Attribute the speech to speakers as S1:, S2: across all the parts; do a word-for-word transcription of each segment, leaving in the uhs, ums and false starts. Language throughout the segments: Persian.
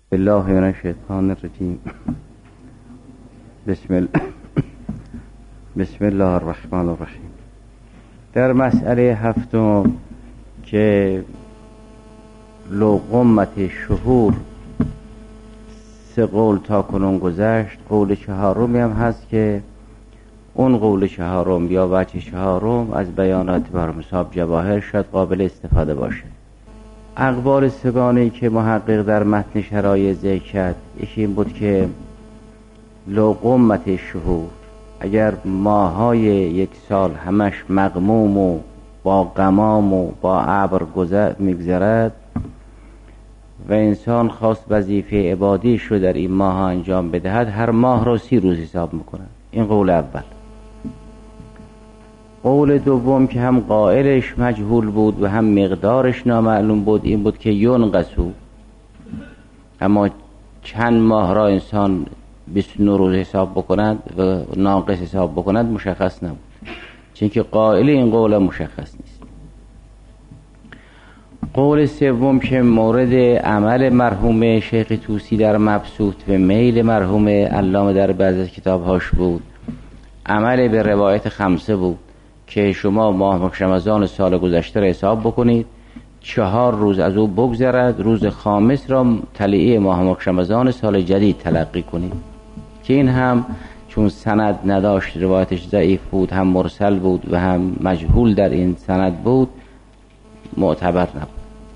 S1: بالله من الشیطان الرجیم. بسم الله بسم الله الرحمن الرحیم. در مسئله هفتم که لقمت شهور سه قول تا کنون گذشت، قول چهارمی هم هست که اون قول چهارم یا وجه چهارم از بیانات مرحوم صاحب جواهر شاید قابل استفاده باشه. اقوال سگانه‌ای که محقق در متن شرایع ذکر کرد، یکی این بود که لقمت شهور، اگر ماهای یک سال همش مغموم و با غمام و با ابر میگذرد و انسان خواست وظیفه عبادیش رو در این ماه انجام بدهد، هر ماه رو سی روز حساب میکنن. این قول اول. قول دوم که هم قائلش مجهول بود و هم مقدارش نامعلوم بود، این بود که ینقصو، اما چند ماه را انسان بیست و نه روز حساب بکند و ناقص حساب بکند مشخص نبود، چون که قائل این قول مشخص نیست. قول سوم که مورد عمل مرحوم شیخ طوسی در مبسوط و میل مرحوم علامه در بعضی از کتابهاش بود، عمل به روایت خمسه بود که شما ماه رمضان سال گذشته را حساب بکنید، چهار روز از او بگذرد، روز خامس را طلعه ماه رمضان سال جدید تلقی کنید، که این هم چون سند نداشت، روایتش ضعیف بود، هم مرسل بود و هم مجهول در این سند بود، معتبر نبود.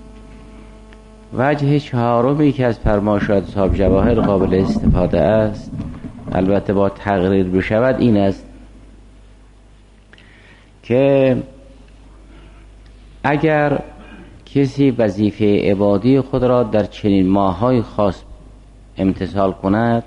S1: وجه چهارمی که از فرمایشات صاحب جواهر قابل استفاده است، البته با تقریر بشود، این است که اگر کسی وظیفه عبادی خود را در چنین ماه‌های خاص امتثال کند،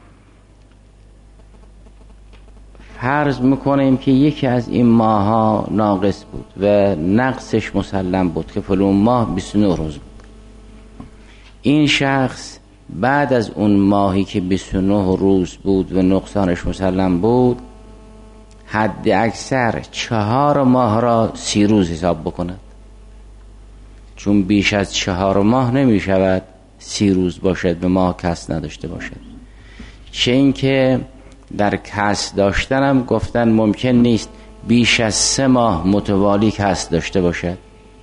S1: فرض میکنیم که یکی از این ماه‌ها ناقص بود و نقصش مسلم بود که فلان ماه بیست و نه روز بود. این شخص بعد از اون ماهی که بیست و نه روز بود و نقصانش مسلم بود، حد اکثر چهار ماه را سی روز حساب بکند، چون بیش از چهار ماه نمی شود سی روز باشد و ماه کس نداشته باشد. چه این که در کس داشتن هم گفتن ممکن نیست بیش از سه ماه متوالی کس داشته باشد.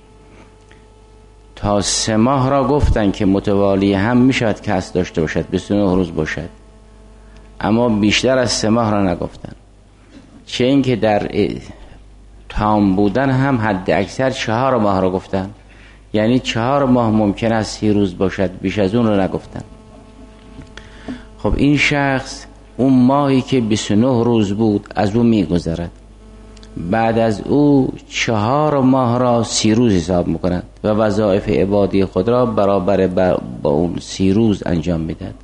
S1: تا سه ماه را گفتن که متوالی هم می شود کس داشته باشد، بیست و نه روز باشد، اما بیشتر از سه ماه را نگفتن. چه این که در تام بودن هم حد اکثر چهار ماه را گفتن، یعنی چهار ماه ممکن است سی روز باشد، بیش از اون را نگفتن. خب این شخص اون ماهی که بیست و نه روز بود از اون می گذرد، بعد از او چهار ماه را سی روز حساب میکند و وظایف عبادی خود را برابر با اون سی روز انجام میدهد.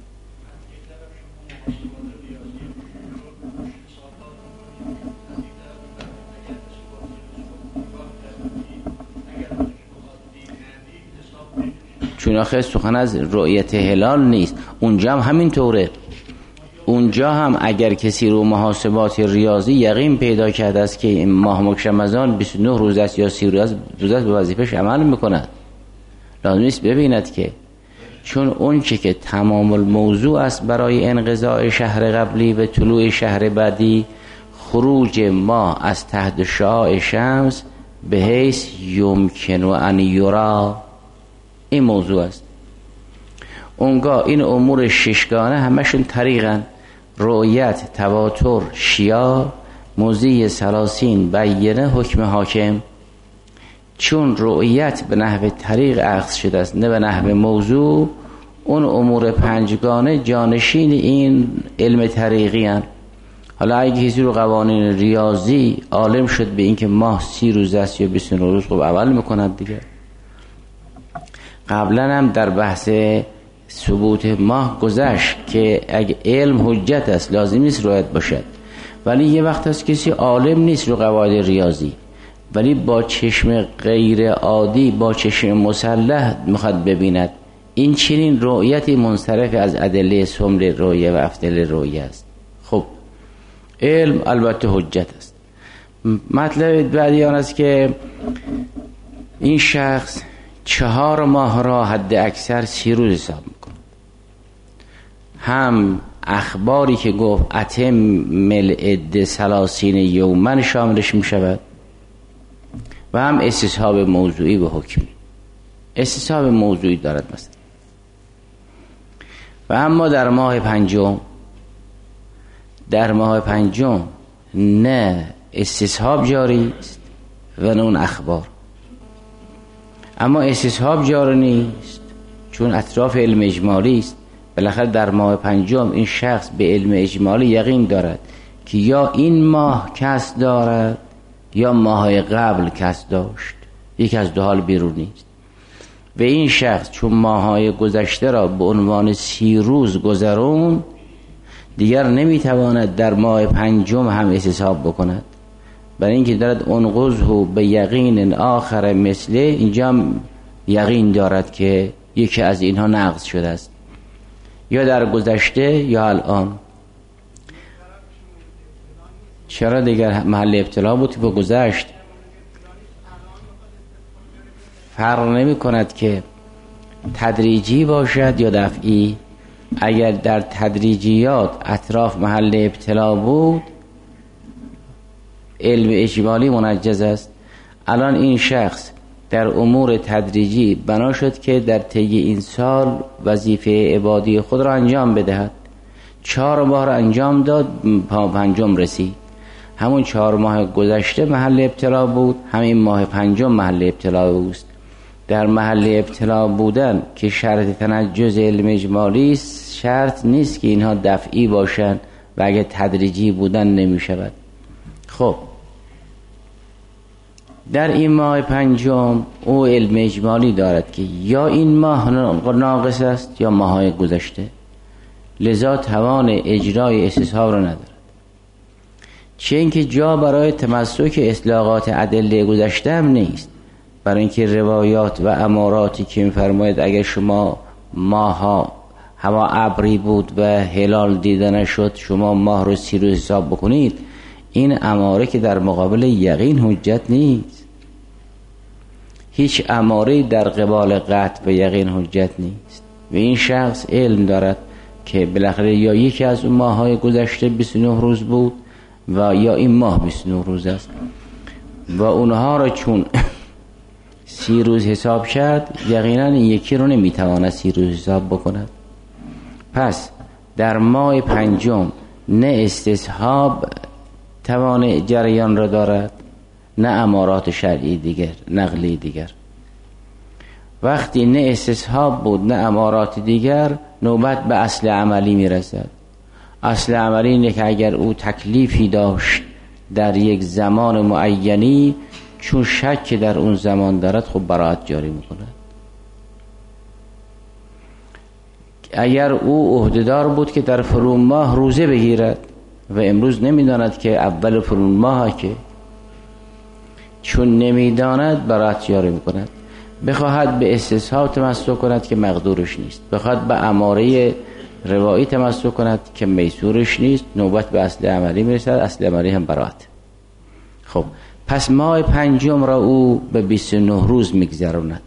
S1: چون آخه سخن از رؤیت هلال نیست، اونجا هم همین طوره. اونجا هم اگر کسی رو محاسبات ریاضی یقین پیدا کرده است که این ماه رمضان بیست و نه روز است یا سی روز است، به وظیفش عمل میکند. لازم است ببیند که چون اون چه که تمام الموضوع است برای انقضاء شهر قبلی و طلوع شهر بعدی، خروج ماه از تحت شعاع شمس به حیث یمکن و ان یرا، این موضوع است. اونگاه این امور ششگانه همشون طریقن: رؤیت، تواتر، شیاع، موضع سلاسین، بیانه، حکم حاکم. چون رؤیت به نحو طریق اخذ شده است نه به نحو موضوع، اون امور پنجگانه جانشین این علم طریقی هن. حالا اگه کسی رو قوانین ریاضی عالم شد به این که ماه سی روز است یا بیست و نه روز، خب اول میکند دیگه. قبلا هم در بحث ثبوت ماه گذشت که اگه علم حجت است لازم نیست رؤیت باشد، ولی یه وقت هست کسی عالم نیست رو قواعد ریاضی، ولی با چشم غیر عادی، با چشم مسلح میخواد ببیند، این چنین رؤیتی منصرف از ادله سمر رؤیه و افضل رؤیه است. خب علم البته حجت است. مطلب بعدی آن است که این شخص چهار ماه را حد اکثر سی روز حساب میکنه. هم اخباری که گفت اتم ملعد سلاسین یومن شاملش می شود و هم استصحاب موضوعی و حکمی. استصحاب موضوعی دارد مثلا. و اما در ماه پنجم، در ماه پنجم نه استصحاب جاری است و نه اون اخبار. اما استصحاب جاری نیست چون اطراف علم اجمالی است. بالاخره در ماه پنجم این شخص به علم اجمالی یقین دارد که یا این ماه کس دارد یا ماهای قبل کس داشت، یک از دو حال بیرون نیست. و این شخص چون ماهای گذشته را به عنوان سی روز گذرون، دیگر نمیتواند در ماه پنجم هم استصحاب بکند، برای اینکه دارد انقضه به یقین آخر مثله، اینجا یقین دارد که یکی از اینها نقض شده است، یا در گذشته یا الان. چرا دیگر محل ابتلا بود که گذشت؟ فرق نمی کند که تدریجی باشد یا دفعی. اگر در تدریجیات اطراف محل ابتلا بود، علم اجمالی منجز است. الان این شخص در امور تدریجی بنا شد که در طی این سال وظیفه عبادی خود را انجام بدهد. چهار ماه را انجام داد، پنجم رسید. همون چهار ماه گذشته محل ابتلا بود، همین ماه پنجم محل ابتلا اوست. در محل ابتلا بودن که شرط تنجز علم اجمالی است، شرط نیست که اینها دفعی باشند و اگه تدریجی بودن نمی شود. خب در این ماه پنجم او علم اجمالی دارد که یا این ماه ناقص است یا ماهای گذشته، لذا توان اجرای استصحاب را ندارد. چه اینکه جا برای تمسک اطلاقات ادله گذشته هم نیست، برای اینکه روایات و اماراتی که می‌فرماید اگر شما ماها هوا ابری بود و هلال دیده نشد شما ماه رو سی روز حساب بکنید، این اماره که در مقابل یقین حجت نیست. هیچ اماره در قبال قطع و یقین حجت نیست. و این شخص علم دارد که بالاخره یا یکی از اون ماه‌های گذشته بیست و نه روز بود و یا این ماه بیست و نه روز است و اونها رو چون سی روز حساب کرد، یقینا این یکی رو نمیتواند سی روز حساب بکند. پس در ماه پنجم نه استصحاب توان جریان را دارد، نه امارات شرعی دیگر، نقلی دیگر. وقتی نه استصحاب بود نه امارات دیگر، نوبت به اصل عملی میرسد. اصل عملی اینه که اگر او تکلیفی داشت در یک زمان معینی، چون شک در اون زمان دارد خب براءت جاری میکند. اگر او عهدهدار بود که در فرون ماه روزه بگیرد و امروز نمیداند که اول فرون ماه که، چون نمیداند براءت جاری میکند. بخواهد به استصحاب تمسک کند که مقدورش نیست، بخواهد به اماره روایی تمسک کند که میسورش نیست، نوبت به اصل عملی میرسد، اصل عملی هم براءت. خب پس ماه پنجم را او به بیست و نه روز میگذراند.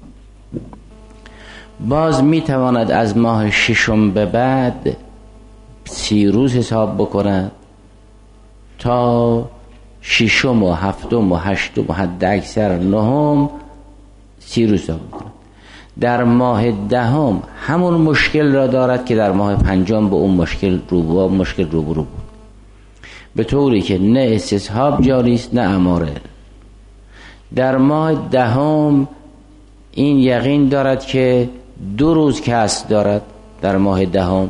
S1: باز میتواند از ماه ششم به بعد سی روز حساب بکند تا ششم و هفتم و هشتم و حد اکثر نهم سی روز حساب بکند. در ماه دهم همون مشکل را دارد که در ماه پنجم به اون مشکل روبرو مشکل روبرو بود، به طوری که نه استصحاب جاری است نه اماره. در ماه دهم این یقین دارد که دو روز کسر دارد در ماه دهم،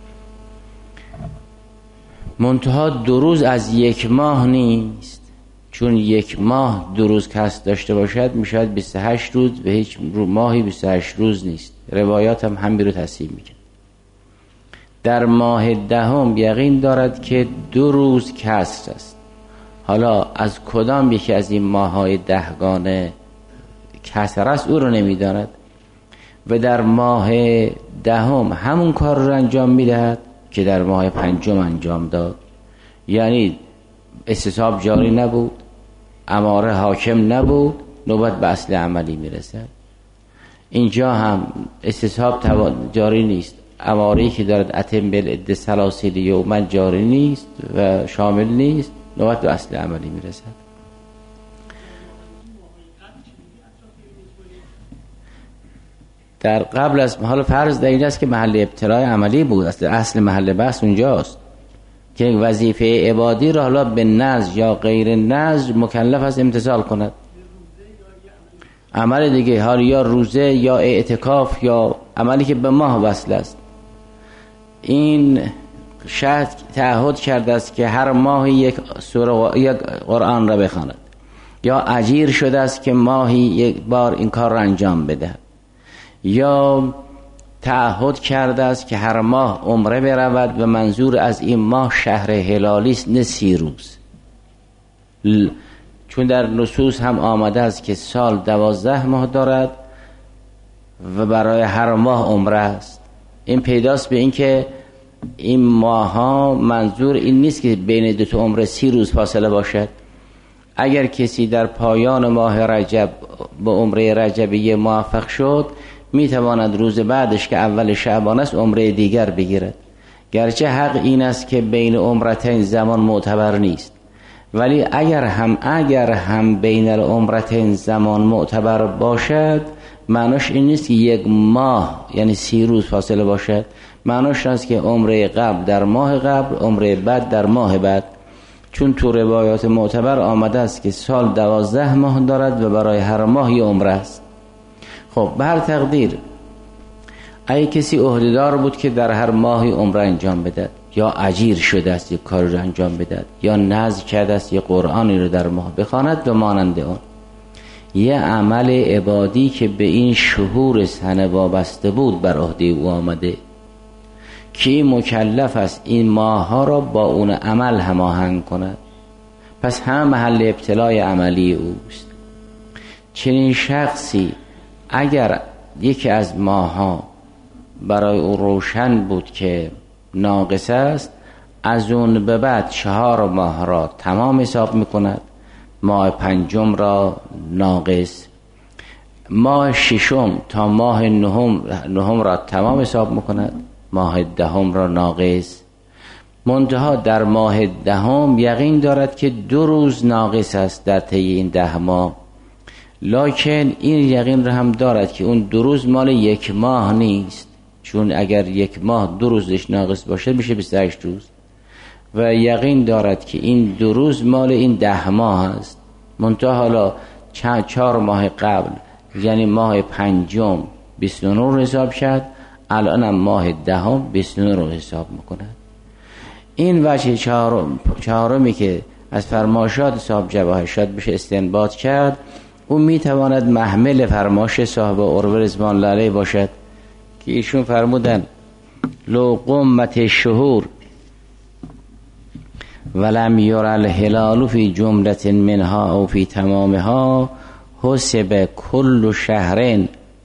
S1: منتها دو روز از یک ماه نیست، چون یک ماه دو روز کسر داشته باشد میشود بیست و هشت روز و هیچ ماهی بیست و هشت روز نیست. روایات هم همین رو تصحیح میکنه. در ماه دهم یقین دارد که دو روز کسر است. حالا از کدام یکی از این ماه‌های دهگانه کسر است او رو نمیداند و در ماه دهم همون کار رو انجام میدهد که در ماه پنجم انجام داد. یعنی استصحاب جاری نبود، اماره حاکم نبود، نوبت به اصل عملی میرسد. اینجا هم استصحاب جاری نیست، اماری که دارد اتم بالعده سلاسل یوما جاری نیست و شامل نیست، نوبت به اصل عملی میرسد. در قبل از حال فرض در این است که محل ابتلای عملی بود، اصل اصل محل بحث اونجاست که وظیفه عبادی را حالا به نذر یا غیر نذر مکلف است امتثال کند. عمل دیگه حال یا روزه یا اعتکاف یا عملی که به ماه وصل است، این شخص تعهد کرده است که هر ماه یک سوره یک قرآن را بخواند، یا اجیر شده است که ماهی یک بار این کار را انجام بده، یا تعهد کرده است که هر ماه عمره برود و منظور از این ماه شهر هلالی است نه سی روز، چون در نصوص هم آمده است که سال دوازده ماه دارد و برای هر ماه عمره است. این پیداست به این که این ماه ها منظور این نیست که بین دو تا عمره سی روز فاصله باشد. اگر کسی در پایان ماه رجب به عمره رجبیه موفق شد، می تواند روز بعدش که اول شعبان است عمره دیگر بگیرد، گرچه حق این است که بین عمرتین زمان معتبر نیست، ولی اگر هم اگر هم بین العمرتین زمان معتبر باشد، معناش این نیست که یک ماه یعنی سی روز فاصله باشد، معناش است که عمره قبل در ماه قبل، عمره بعد در ماه بعد، چون تو روایات معتبر آمده است که سال دوازده ماه دارد و برای هر ماه یه عمره است. خب به هر تقدیر اگه کسی عهدهدار بود که در هر ماهی عمره انجام بده، یا اجیر شده است یک کاری رو انجام بده، یا نذر کرده است یک قرآنی رو در ماه بخواند و مانند اون، یه عمل عبادی که به این شهور سنه وابسته بود بر عهده او آمده که مکلف است این ماه ها را با اون عمل هماهنگ کند، پس هم محل ابتلای عملی اوست. چنین شخصی اگر یکی از ماه ها برای او روشن بود که ناقص است، از اون به بعد چهار ماه را تمام حساب میکند، ماه پنجم را ناقص، ماه ششم تا ماه نهم نهم را تمام حساب میکند، ماه دهم را ناقص. منتها در ماه دهم یقین دارد که دو روز ناقص است در طی این ده ماه، لکن این یقین را هم دارد که اون دو روز مال یک ماه نیست، چون اگر یک ماه دو روزش ناقص باشه میشه بیست و هشت روز، و یقین دارد که این دو روز مال این ده ماه است. منتها حالا چند چهار ماه قبل یعنی ماه پنجم بیست و نه حساب شد، الان هم ماه دهم بیست و نه رو حساب میکنه. این وجه چهارم چهارمی که از فرمایشات صاحب جواهرشاد بشه استنباط کرد، اون میتواند محمل فرمایش صاحب عروه رضوان الله علیه باشد که ایشون فرمودن لو قمت الشهور ولم یرى الهلال فی جملة منها او فی تمامها حسب کل شهر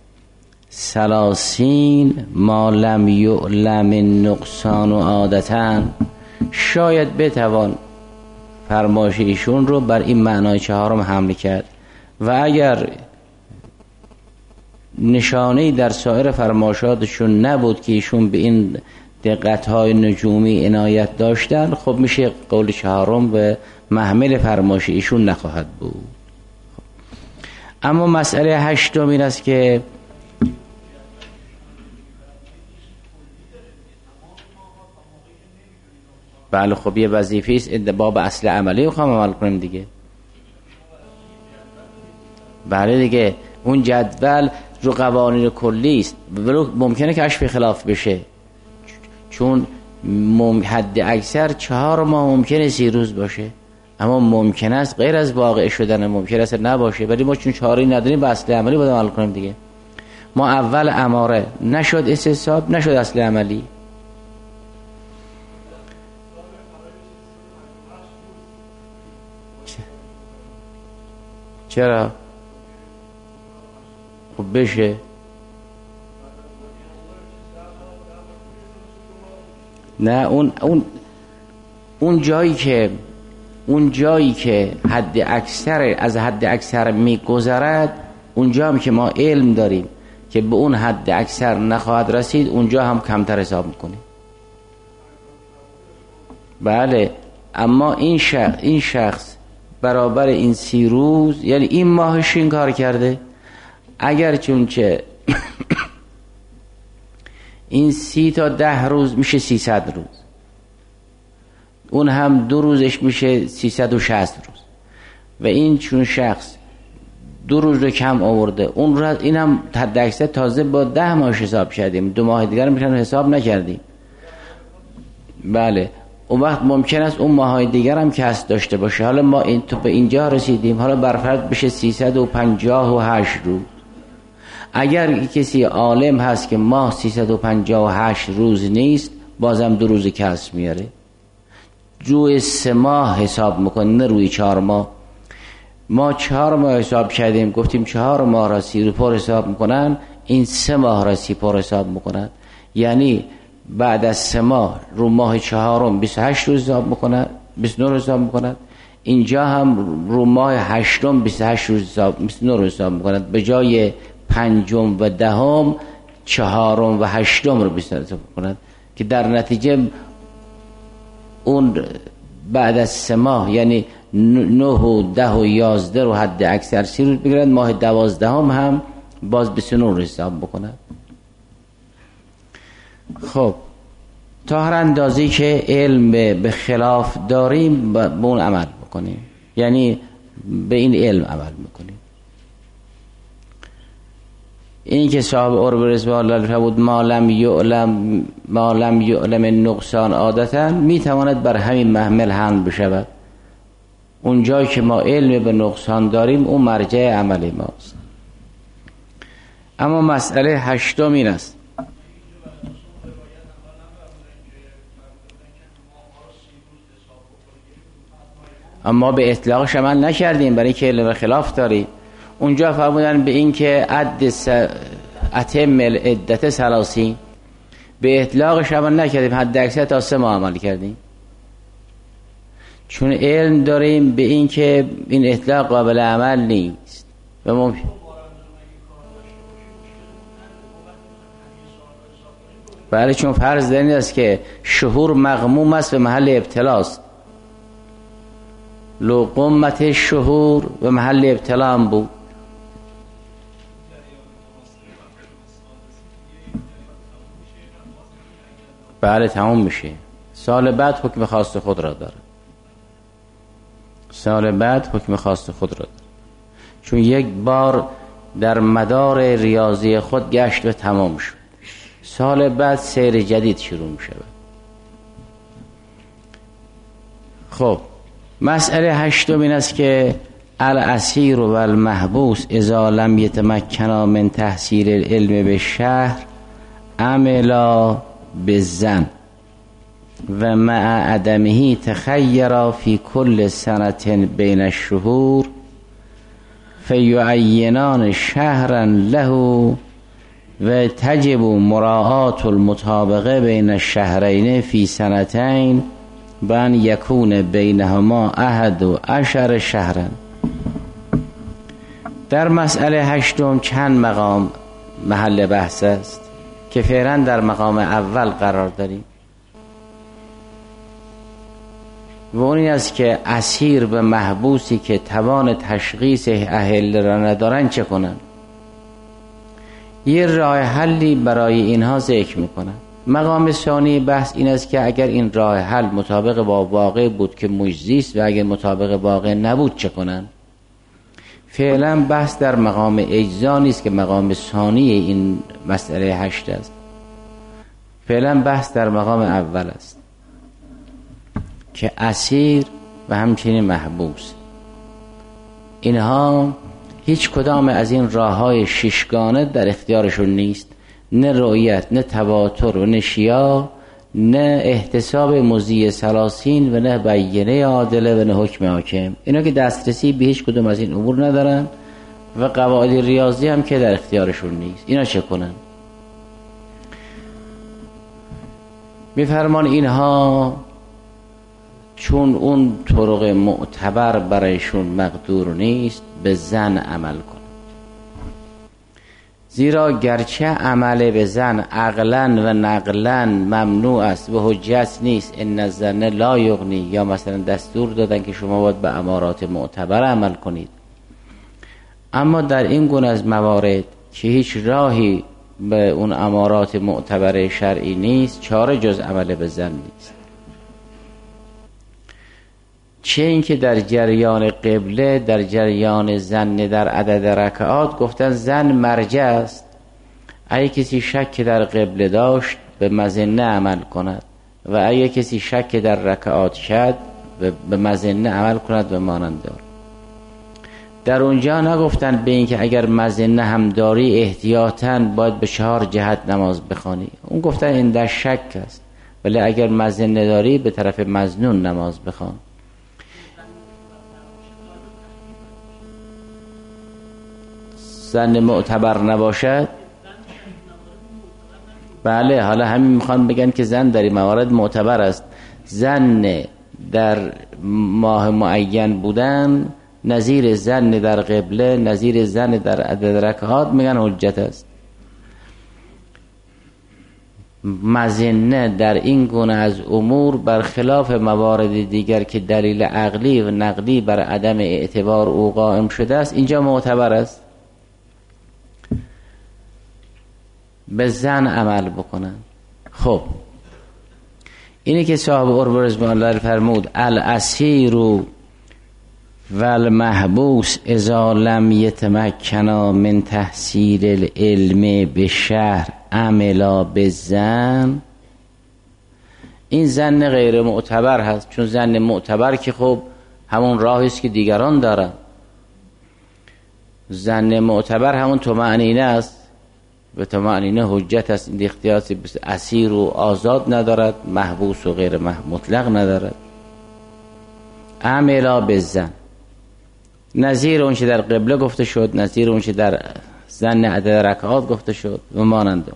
S1: ثلاثین ما لم یعلم النقصان عادتاً. شاید بتوان فرمایش ایشون رو بر این معنای چهارم حمل کرد، و اگر نشانه‌ای در سایر فرمایشاتشون نبود که ایشون به این دقت‌های نجومی عنایت داشتن، خب میشه قول چهارم و محمل فرمایش ایشون نخواهد بود. اما مسئله هشتم این است که بله خب یه وظیفه است باب اصل عملی رو خواهم عمل کنیم دیگه. بله دیگه اون جدول رو قوانین کلی است، ولی ممکنه کشف خلاف بشه، چون حد اکثر چهار ماه ممکنه سی روز باشه، اما ممکن است غیر از واقع شدن ممکن است نباشه، ولی ما چون چهاری نداریم به اصل عملی باید عمل کنیم دیگه. ما اول اماره نشد استصحاب، نشد اصل عملی. چرا؟ خب بشه. نه اون اون اون جایی که اون جایی که حد اکثر از حد اکثر میگذرد، اونجا هم که ما علم داریم که به اون حد اکثر نخواهد رسید اونجا هم کمتر حساب میکنیم. بله، اما این شخص این شخص برابر این سی روز، یعنی این ماهش این کار کرده، اگر چونچه این سی تا ده روز میشه سیصد روز، اون هم دو روزش میشه سیصد و شصت روز، و این چون شخص دو روز رو کم آورده، اون رو این هم حد اکثر تازه با ده ماه حساب کردیم، دو ماه دیگر میشن حساب نکردیم. بله، اون وقت ممکن است اون ماهای دیگر هم کسب داشته باشه. حالا ما این تو به اینجا رسیدیم، حالا برفرض بشه سیصد و پنجاه و هشت روز. اگر کسی عالم هست که ماه سیصد و پنجاه و هشت روز نیست، بازم دو روز کسب میاره، روی سه ماه حساب میکنه، نه روی چهار ماه. ما چهار ماه حساب کردیم، گفتیم چهار ماه را سی پر حساب میکنن، این سه ماه را سی پر حساب میکنن، یعنی بعد از سه ماه رو ماه چهارم بیست و هشت روز حساب میکنن، بیست و نه روز حساب میکنن. اینجا هم رو ماه هشتم بیست و هشت روز حساب، بیست و نه روز حساب میکنن، به جای پنجم و دهم چهارم و هشتم رو بیست و حساب میکنن، که در نتیجه اون بعد از سه ماه یعنی نه و ده و یازده رو حد اکثر سی روز بگیرن، ماه دوازدهم هم باز بیست و نه روز حساب بکنن. خب تا هر اندازی که علم به خلاف داریم به اون عمل بکنیم، یعنی به این علم عمل بکنیم. این که صاحب عرب رضوان الله بود ما لم یعلم ما لم یعلم نقصان عادتا، میتواند بر همین محمل حمل بشود. اون جایی که ما علم به نقصان داریم اون مرجع عمل ماست. اما مسئله هشتم این است، اما به اطلاقش عمل نکردیم برای که علم خلاف داریم. اونجا فرمودن به این که عد س... اتم العدت ثلاثین، به اطلاقش عمل نکردیم، حد اکثر تا سه ماه عمل کردیم، چون علم داریم به این که این اطلاق قابل عمل نیست. و ممکن بله، چون فرض در این است که شهور مغموم است به محل ابتلاست. لو قمت شهور به محل ابتلا هم بود. بله تمام میشه، سال بعد حکم خاص خود را داره، سال بعد حکم خاص خود را داره، چون یک بار در مدار ریاضی خود گشت و تمام شد، سال بعد سیر جدید شروع میشه. خب مسئله هشتم این است که الاسیر و المحبوس اذا لم یتمکنا من تحصیل العلم به شهر عملا بالظن و مع عدمه تخیرا فی کل سنة بین الشهور فیعینان شهرا له و تجب مراعات المطابقه بین الشهرین فی سنتین بان یکون بینهما احد و عشر شهرا. در مسئله هشتم چند مقام محل بحث است که فعلا در مقام اول قرار داریم، و اون این است که اسیر به محبوسی که توان تشخیص اهل را ندارن چه کنن. یه راه حلی برای اینها ذکر میکنن. مقام ثانی بحث این است که اگر این راه حل مطابق با واقع بود که مجزی است، و اگر مطابق واقع نبود چه کنن. فعلا بحث در مقام اجزا نیست که مقام ثانی این مسئله هشت است، فعلا بحث در مقام اول است که اسیر و همچنین محبوس، اینها هیچ کدام از این راه‌های ششگانه در اختیارشون نیست، نه رؤیت، نه تواتر و نه شیاع، نه احتساب مضی ثلاثین و نه بیینه عادله و نه حکم حاکم. اینا که دسترسی به هیچ کدام از این امور ندارن و قواعد ریاضی هم که در اختیارشون نیست. اینا چه کنن؟ میفرمان اینها چون اون طرق معتبر برایشون مقدور نیست به ظن عمل کن. زیرا گرچه عمل به زن عقلاً و نقلاً ممنوع است و حجت نیست، ان الظن لا یغنی، یا مثلا دستور دادن که شما باید به امارات معتبر عمل کنید، اما در این گونه از موارد که هیچ راهی به اون امارات معتبر شرعی نیست، چاره جز عمل به زن نیست. چه اینکه در جریان قبله، در جریان زن در عدد رکعات گفتن زن مرجع است، اگه کسی شک در قبله داشت به مظنه عمل کند و اگه کسی شک در رکعات شد به مظنه عمل کند و مانند دار. در اونجا نگفتن به این که اگر مظنه هم داری احتیاطاً باید به چهار جهت نماز بخوانی، اون گفتن این در شک است، ولی اگر مظنه داری به طرف مظنون نماز بخوان. زن معتبر نباشد، بله، حالا همین میخوان بگن که زن در این موارد معتبر است. زن در ماه معین بودن نظیر زن در قبله، نظیر زن در عدد رکعات میگن حجت است. مظنه در این گونه از امور برخلاف موارد دیگر که دلیل عقلی و نقلی بر عدم اعتبار او قائم شده است، اینجا معتبر است. به زن عمل بکنن. خب اینی که صاحب عروة رضوان الله فرمود الاسیر و المحبوس اذا لم یتمکنا من تحصیل العلم به شهر عملا به زن، این زن غیر معتبر هست، چون زن معتبر که خب همون راهی است که دیگران دارن. زن معتبر همون طمأنینه است و طمأنینه حجت است. این اختیاسی بس اسیر و آزاد ندارد، محبوس و غیر مطلق ندارد. عملا بالزن، نظیر اون چه در قبله گفته شد، نظیر اون چه در زن عدد رکعات گفته شد و مانند.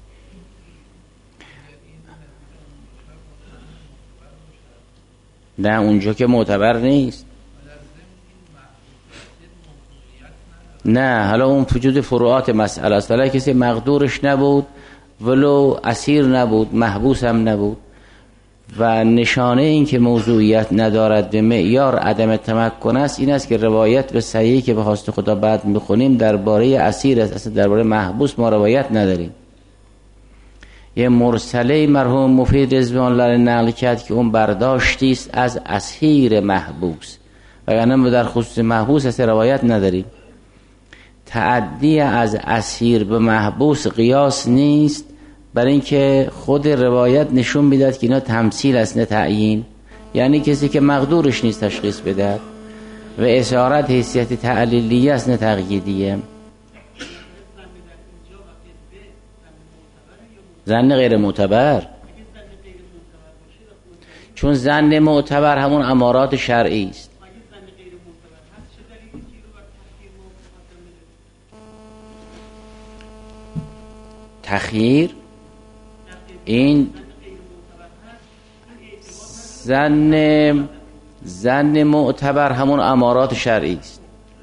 S1: نه اونجا که معتبر نیست. نه، حالا اون وجود فروعات مسئله است. حالا کسی مقدورش نبود، ولو اسیر نبود، محبوس هم نبود و نشانه این که موضوعیت ندارد به معیار عدم تمکن است، این است که روایت به صحیحی که به خواست خدا بعد میخونیم درباره اسیر است، اصلا درباره محبوس ما روایت نداریم. یه مرسله مرحوم مفید رضوان الله نقل کرد که اون برداشتی است از اسیر محبوس، وگرنه در خصوص محبوس اصلا روایت نداریم. تعدی از اسیر به محبوس قیاس نیست، برای اینکه خود روایت نشون میداد که اینا تمثیل است نه تعیین، یعنی کسی که مقدورش نیست تشخیص بده و اشارت حیثیت تعلیلیه است نه تقییدیه. زن غیر معتبر، چون زن معتبر همون امارات شرعی است. تخییر این زن زن معتبر همون امارات شرعی است.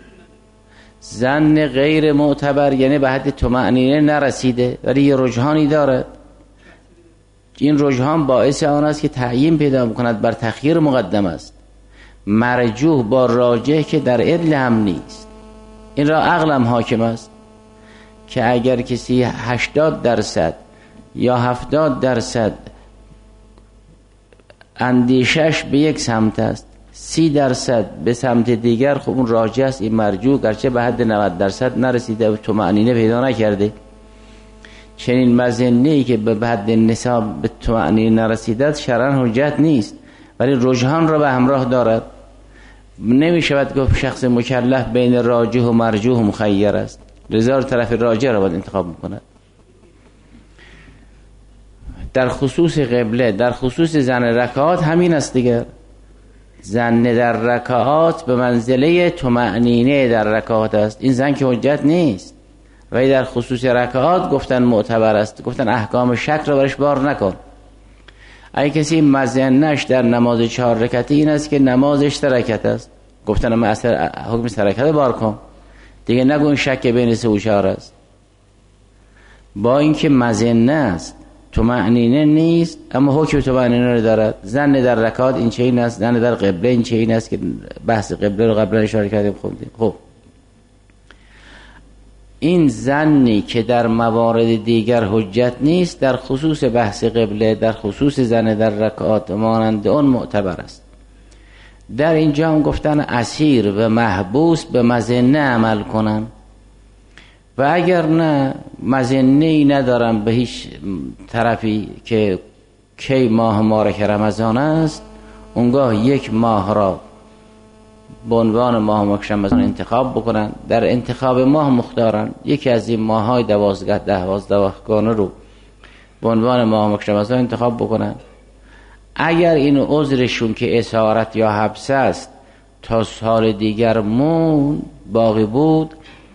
S1: زن غیر معتبر یعنی به حد طمأنینه نرسیده ولی یه رجحانی دارد. این رجحان باعث آن است که تعیین پیدا بکند بر تخییر مقدم است. مرجوح با راجح که در عدل هم نیست. این را عقل هم حاکم است که اگر کسی هشتاد درصد یا هفتاد درصد اندیشش به یک سمت است، سی درصد به سمت دیگر، خب اون راجح است، این مرجوح، گرچه به حد نود درصد نرسیده و طمأنینه پیدا نکرده. چنین مظنه‌ای که به حد نصاب به طمأنینه نرسیده شرعاً حجت نیست، ولی رجحان را به همراه دارد. نمیشود گفت شخص مکلف بین راجح و مرجوح مخیر است، لذا طرف راجح را باید انتخاب میکند. در خصوص قبله، در خصوص زن رکعات همین است دیگر. زن در رکعات به منزله طمأنینه در رکعات است، این زن که حجت نیست. ولی در خصوص رکعات گفتن معتبر است، گفتن احکام شک را برش بار نکن. اگه کسی مظنه‌اش در نماز چهار رکعتی این است که نمازش سه رکعت است، گفتن اما اصلا حکم سه رکعت بار کن دیگه، نگو این شک بین سه و چهار است. با اینکه مظنه است، طمأنینه نیست، اما حکم طمأنینه رو دارد. ظن در رکعات این چه این است، ظن در قبله این چه این است که بحث قبله رو قبلا اشاره کردیم. خوندیم. خب این ظنی که در موارد دیگر حجت نیست، در خصوص بحث قبله، در خصوص ظن در رکعات مانند اون معتبر است. در اینجا هم گفتن اسیر و محبوس به مظنه عمل کنن و اگر نه مظنه ای ندارن به هیچ طرفی که کی ماه مبارک رمضان است، اونگاه یک ماه را به عنوان ماه مبارک رمضان انتخاب بکنن. در انتخاب ماه مختارن، یکی از این ماه های دوازده دوازدهگانه رو به عنوان ماه مبارک رمضان انتخاب بکنن. اگر این عذرشون که اسارت یا حبس است تا سال دیگر مون باقی بود،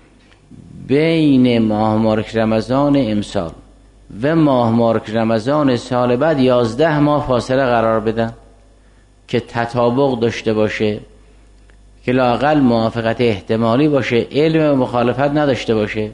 S1: بین ماه مبارک رمضان امسال و ماه مبارک رمضان سال بعد یازده ماه فاصله قرار بدن که تطابق داشته باشه، که لااقل موافقت احتمالی باشه، علم مخالفت نداشته باشه.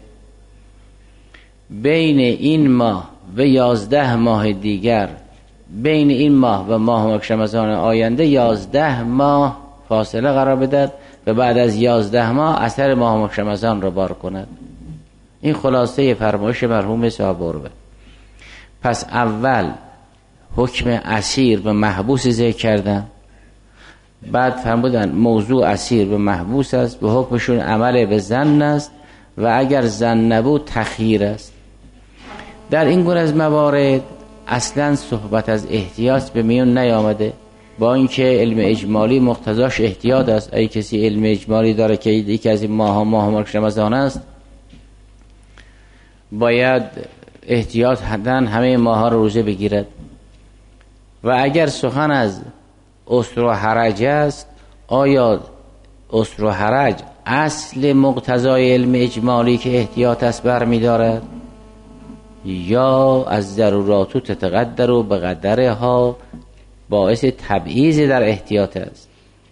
S1: بین این ماه و یازده ماه دیگر، بین این ماه و ماه مبارک رمضان آینده یازده ماه فاصله قرار بدهد و بعد از یازده ماه اثر ماه مبارک رمضان را بار کند. این خلاصه فرمایش مرحوم صاحب قربه. پس اول حکم اسیر و محبوس ذکر کردن، بعد فرمودن موضوع اسیر و محبوس است و حکمشون عمل به ظن است و اگر ظن نبود تخییر است. در این گونه از موارد اصلا صحبت از احتیاط به میون نیامده، با اینکه علم اجمالی مقتضاش احتیاط است. ای کسی علم اجمالی داره که یکی از این ماه ها ماه مبارک رمضان است، باید احتیاط حداً همه ماه ها رو روزه بگیرد. و اگر سخن از عسر و حرج است، آیا عسر و حرج اصل مقتضای علم اجمالی که احتیاط است برمی دارد، یا از ضرورات تتقدر و به قدرها باعث تبعیض در احتیاط است؟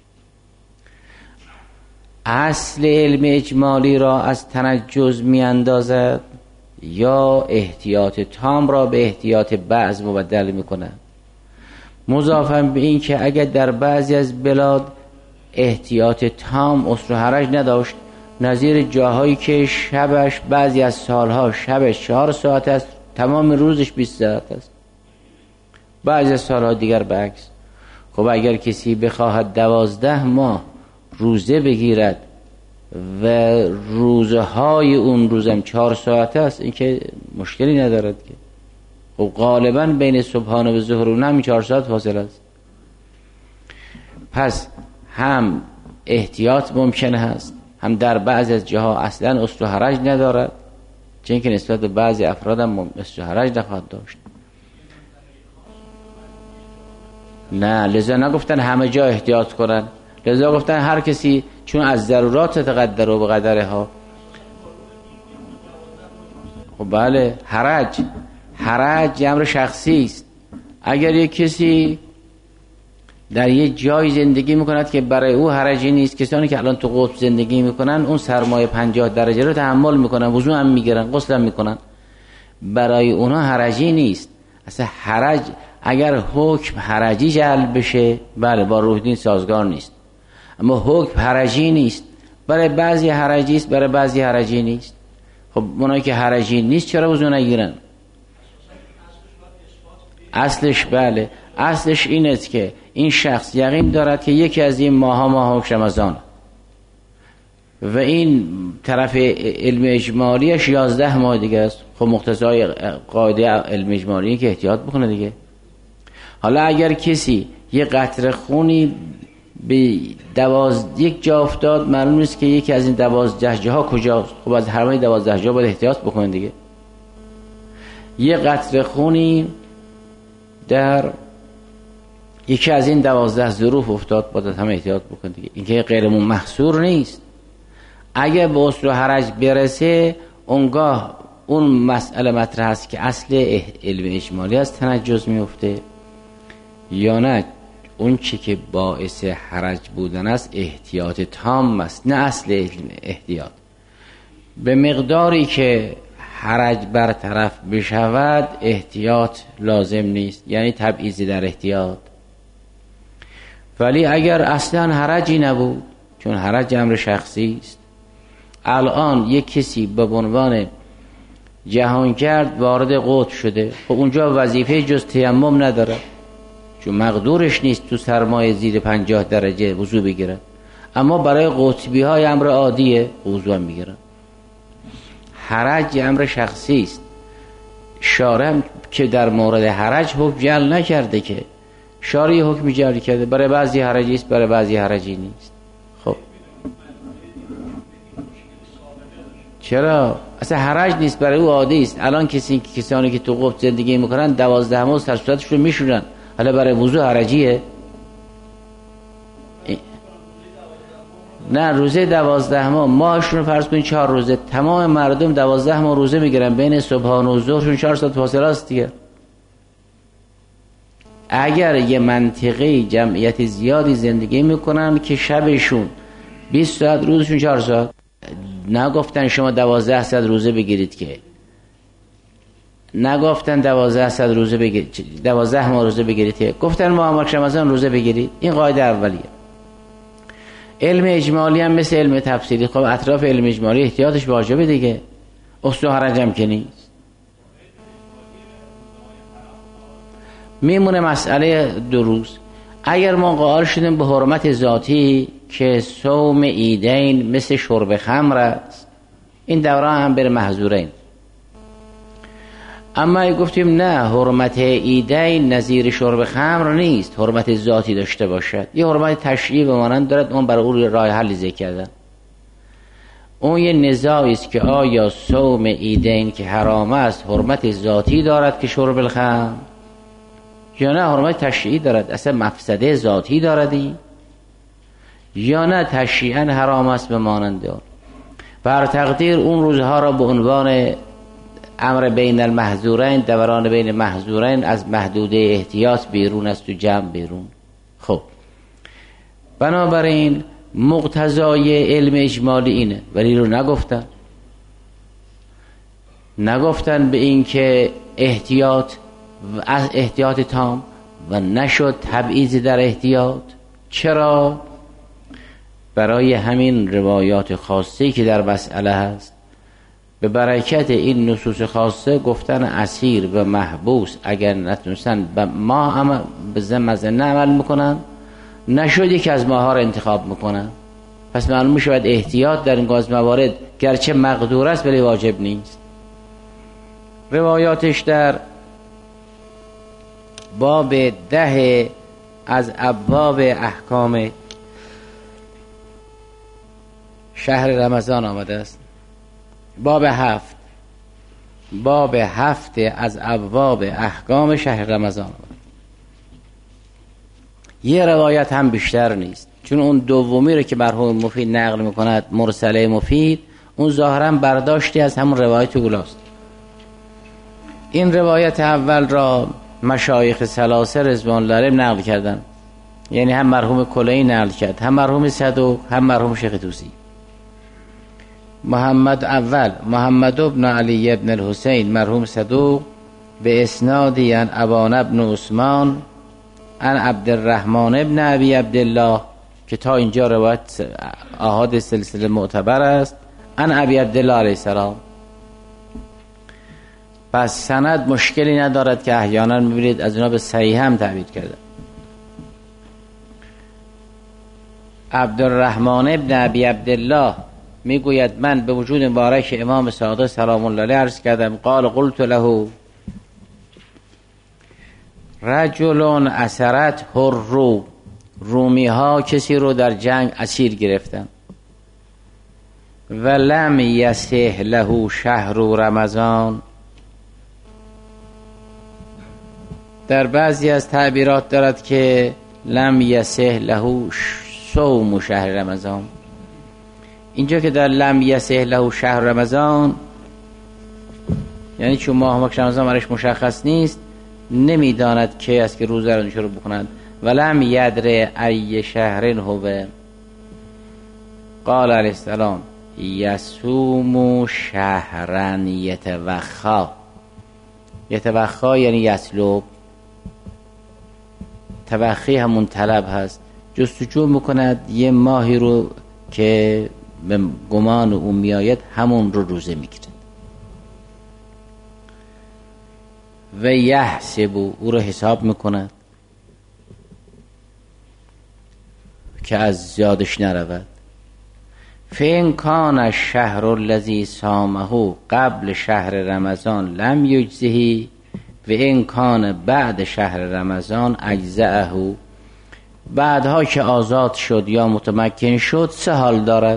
S1: اصل علم اجمالی را از تنجز می اندازد یا احتیاط تام را به احتیاط بعض مبدل می کند؟ مضافاً به این که اگر در بعضی از بلاد احتیاط تام عسر و حرج نداشت، نظیر جاهایی که شبش بعضی از سالها شبش چهار ساعت است، تمام روزش بیست ساعت است، بعضی از سالها دیگر برعکس. خب اگر کسی بخواهد دوازده ماه روزه بگیرد و روزهای اون روزم چهار ساعت است، این که مشکلی ندارد که. خب غالبا بین صبحانه و ظهر و همین چهار ساعت فاصله است. پس هم احتیاط ممکن هست، هم در بعضی از جاها اصلا عسر و حرج ندارد، چون که نسبت به بعضی افراد هم عسر و حرج نخواهد داشت. نه، لذا نگفتن همه جا احتیاط کنن، لذا گفتن هر کسی چون از ضرورات تقدر و به قدره ها. خب بله، حرج حرج امر شخصی است. اگر یک کسی در یه جای زندگی میکند که برای او حرجی نیست، کسانی که الان تو قطب زندگی میکنن اون سرمایه پنجاه درجه رو تحمل میکنن، وضو هم میگیرن، غسل هم میکنن، برای اونا حرجی نیست. اصلا حرج اگر حکم حرجی جلب بشه، بله با روح دین سازگار نیست، اما حکم حرجی نیست. برای بعضی حرجی است، برای بعضی حرجی نیست. خب اونایی که حرجی نیست چرا وضو نگیرن؟ اصلش بله اصلش این است که این شخص یقین دارد که یکی از این ماها ماه رمضان و این طرف علم اجمالیش یازده ماه دیگه است. خب مقتضای قاعده علم اجمالی که احتیاط بکنه دیگه. حالا اگر کسی یه قطره خونی به دوازده یک جا افتاد، معلوم نیست که یکی از این دوازده جاها کجاست. خب از همه دوازده جا باید احتیاط بکنه دیگه. یه قطره خونی در یکی از این دوازده ظروف افتاد، باید هم احتیاط بکن دیگه. این که غیرمون محصور نیست. اگر به عسر و حرج برسه، اونگاه اون مسئله مطرح است که اصل علم اجمالی از تنجز میفته یا نه اون چی که باعث حرج بودن است احتیاط تام است، نه اصل علم احتیاط. به مقداری که حرج برطرف بشود احتیاط لازم نیست، یعنی تبعیضی در احتیاط. ولی اگر اصلا حرجی نبود، چون حرج امر شخصی است، الان یک کسی به عنوان جهانگرد وارد قطب شده، خب اونجا وظیفه جز تیمم نداره، چون مقدورش نیست تو سرمایه زیر پنجاه درجه وضو بگیره، اما برای قطبی های امر عادیه وضو هم میگیره. حرج امر شخصی است. شارع که در مورد حرج حکم جعل نکرده، که شارع حکم جعل کرده، برای بعضی حرجی است برای بعضی حرجی نیست. خب چرا؟ اصلا حرج نیست، برای او عادی است. الان کسی کسانی که تو قطب زندگی میکنن دوازده ماه سر صورتش رو میشورن، حالا برای وضو حرجیه؟ نه، روزه دوازده ماه ماهشون رو فرض کنید چهار روزه، تمام مردم دوازده ماه روزه میگیرن، بین صبحانه و ظهرشون چهار ساعت فاصله است دیگه. اگر یه منطقه جمعیت زیادی زندگی میکنن که شبشون بیست ساعت روزشون چهار ساعت، نگفتن شما دوازده ساعت روزه بگیرید، که نگفتن دوازده ساعت روزه بگیرید، دوازده ماه روزه بگیرید، که گفتن ماه رمضان روزه بگیرید. این قاعده اولیه. علم اجمالی هم مثل علم تفصیلی، خب اطراف علم اجمالی احتیاطش واجبه دیگه، اصل و حرج هم که نیست. میمونه مسئله دو روز. اگر ما قائل شدیم به حرمت ذاتی که صوم عیدین مثل شرب خمر است، این دوران هم بر محظورین. اما گفتیم نه، حرمت عیدین نظیر شرب خمر نیست، حرمت ذاتی داشته باشد، یه حرمت تشریعی به مانند دارد، اون برای اون راه حل ذکر کردن. اون یه نزاعی است که آیا صوم عیدین که حرام است حرمت ذاتی دارد که شرب الخمر، یا نه حرمت تشریعی دارد، اصلا مفسده ذاتی داردی، یا نه تشریعاً حرام است به مانند اون. بر تقدیر اون روزها را به عنوان امر بین المحظورین، دوران بین محظورین، از محدوده احتیاط بیرون است، تو جمع بیرون. خب بنابراین مقتضای علم اجمالی اینه، ولی رو نگفتن نگفتن به این که احتیاط از احتیاط تام و نشد تبعیضی در احتیاط. چرا؟ برای همین روایات خاصی که در مسئله هست، به برکت این نصوص خاصه گفتن اسیر و محبوس اگر نتونستن به ما هم به ذمه عمل میکنن، نشد یکی از ماها را انتخاب میکنن. پس معلوم میشه باید احتیاط در این گاز موارد گرچه مقدور است ولی واجب نیست. روایاتش در باب ده از ابواب احکام شهر رمضان آمده است. باب هفت باب هفت از ابواب احکام شهر رمضان آمده. یه روایت هم بیشتر نیست، چون اون دومی رو که مرحوم مفید نقل میکند مرسله مفید، اون ظاهرا برداشتی از همون روایت اولاست. این روایت اول را مشایخ ثلاثه رضوان الله علیهم نقل کردن، یعنی هم مرحوم کلینی نقل کرد، هم مرحوم صدوق، هم مرحوم شیخ طوسی. محمد اول محمد ابن علی ابن الحسین مرحوم صدوق به اسنادی عن ابان ابن عثمان عن عبدالرحمن ابن ابی عبدالله، که تا اینجا روایت احاد سلسله معتبر است، عن ابی عبدالله علیه السلام. پس سند مشکلی ندارد که احیانا میبینید از اونا به صحیح هم تعبیر کرده. عبدالرحمن ابن ابی عبدالله میگوید من به وجود مبارک امام صادق سلام الله علیه عرض کردم، قال قلت له رجل اسرت هررو، رومی ها کسی رو در جنگ اسیر گرفتن، و لم یصح له شهر رمضان. در بعضی از تعبیرات دارد که لم یصح له صوم شهر رمضان. اینجا که در لم یصح له شهر رمضان، یعنی چون ماه رمضان برایش مشخص نیست، نمیداند که است که روزه را شروع بکنند. ولم یدر ای شهر هو. قال علیه السلام یصوم شهرن یتوخا. یتوخا یعنی یطلب، توخی همون طلب هست، جستجو میکند یه ماهی رو که به گمان او میآید همون رو روزه میگیرد. و یحسب، او رو حساب میکند که از زیادش نرود. فین کان الشهر الذی صامه قبل شهر رمضان لم یجزه و این کان بعد شهر رمضان اجزأه. بعدها که آزاد شد یا متمکن شد سه حال دارد: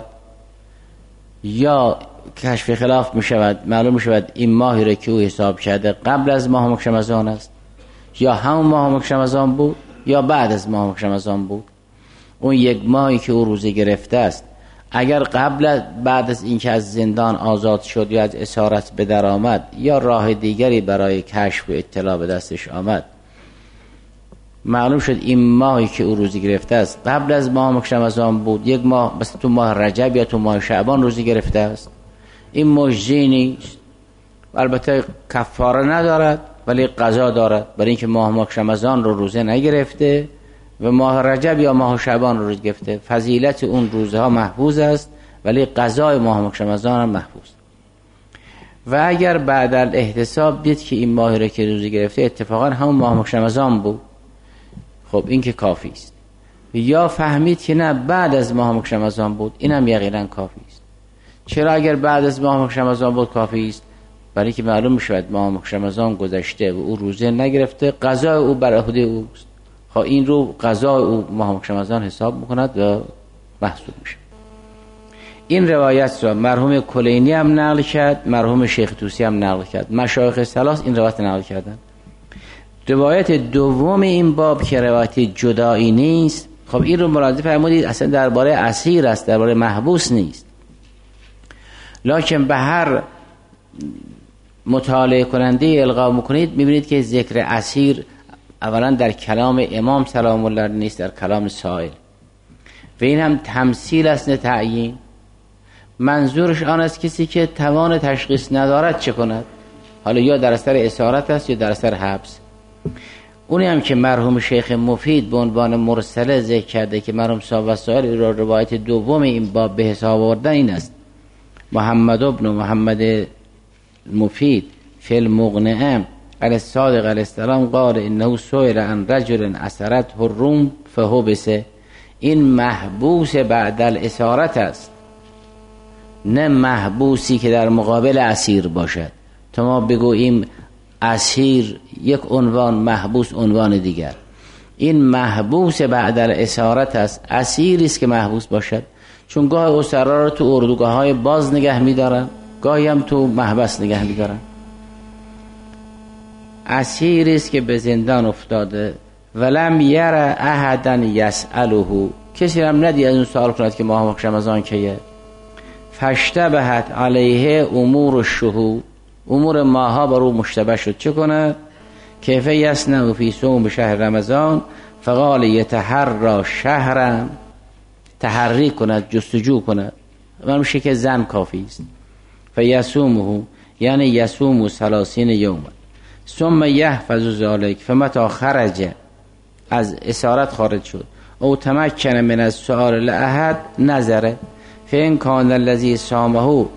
S1: یا کشف خلاف می شود، معلوم می شود این ماهی را که او حساب کرده قبل از ماه مکش رمضان است، یا همون ماه مکش رمضان بود، یا بعد از ماه مکش رمضان بود. اون یک ماهی که او روزه گرفته است اگر قبل بعد از اینکه از زندان آزاد شد یا از اسارت به در آمد یا راه دیگری برای کشف و اطلاع به دستش آمد، معلوم شد این ماهی که او روزه گرفته است قبل از ماه مکش رمضان بود، یک ماه مثلا تو ماه رجب یا تو ماه شعبان روزه گرفته است، این مجزی نیست. البته کفاره ندارد ولی قضا دارد، برای اینکه ماه مکش رمضان رو روزه نگرفته و ماه رجب یا ماه شعبان رو روزه گرفته. فضیلت اون روزها محفوظ است ولی قضای ماه مکش رمضان هم محفوظ. و اگر بعد الاحتساب دید که این ماهی رو که روزه گرفته اتفاقا همون ماه مکش رمضان بود، خب این که کافی است. یا فهمید که نه بعد از ماه مکش رمضان بود، اینم یقینا کافی است. چرا اگر بعد از ماه مکش رمضان بود کافی است؟ برای که معلوم میشود ماه مکش رمضان گذشته و او روزه نگرفته، قضای او بر عهده اوست. خب این رو قضای او ماه مکش رمضان حساب میکند و محسوب میشه. این روایت را مرحوم کلینی هم نقل کرد، مرحوم شیخ طوسی هم نقل کرد، مشایخ ثلاث این روایت نقل کردن. روایت دوم این باب که روایت جدایی نیست، خب این رو مراجعه فرمودید اصلا درباره اسیر است، درباره محبوس نیست. لکن به هر مطالعه کننده القا میکنید میبینید که ذکر اسیر اولا در کلام امام سلام الله نیست، در کلام سائل، و این هم تمثیل است نه تعیین. منظورش آن است کسی که توان تشخیص ندارد چه کند، حالا یا در اثر اسارت است یا در اثر حبس. اونی هم که مرحوم شیخ مفید به عنوان مرسله ذکر کرده که مرحوم صاحب وسائل را روایت دوم این باب به حساب آوردن این است: محمد ابن محمد مفید فی المغنعه علی الصادق علیه السلام قال انه سئل عن رجل اسرته الروم فحبس. این محبوس بعد الاسارت است، نه محبوسی که در مقابل اسیر باشد. تا ما بگوییم اسیر یک عنوان، محبوس عنوان دیگر. این محبوس بعد الاسارت است، اسیری است که محبوس باشد، چون گاه اسرا را تو اردوگاه های باز نگه می‌دارن، گاهی هم تو محبس نگه می‌دارن. اسیری است که به زندان افتاده ولم یره احدا یسأله، کسی هم ندید از اون سوال کند که ماه مکش رمضان کیه. فاشتبهت علیه امور الشهود، امور ماها بر او مشتبه شد، چه کنه؟ کیف یصنع فی صوم شهر رمضان فقال یتحرى شهرا، تحری کند، جستجو کند. من میشه که زن کافی است. فیصومه یعنی یصوم ثلاثین یوم ثم یحفظ ذلک فمتى خرج، از اسارت خارج شد، او تمکن من السؤال لاحد نظره فین کان الذی صامه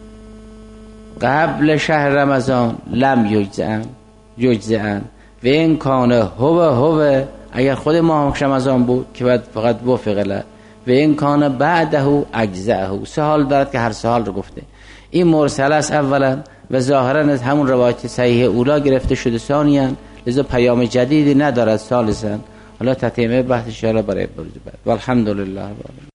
S1: قبل شهر رمضان لم یجزئن یجزئن و این کان هو هو، اگر خود ماه مکش رمضان بود که بعد فقط وفق له، و این کان بعده اجزأه. سه حال دارد که هر سه حال رو گفته. این مرسل است اولا و ظاهرا از همون روایت صحیح اولا گرفته شده ثانیاً، لذا پیام جدیدی ندارد ثالثاً. حالا تتمه بحث ان شاء الله برای بروز بعد. والحمدلله.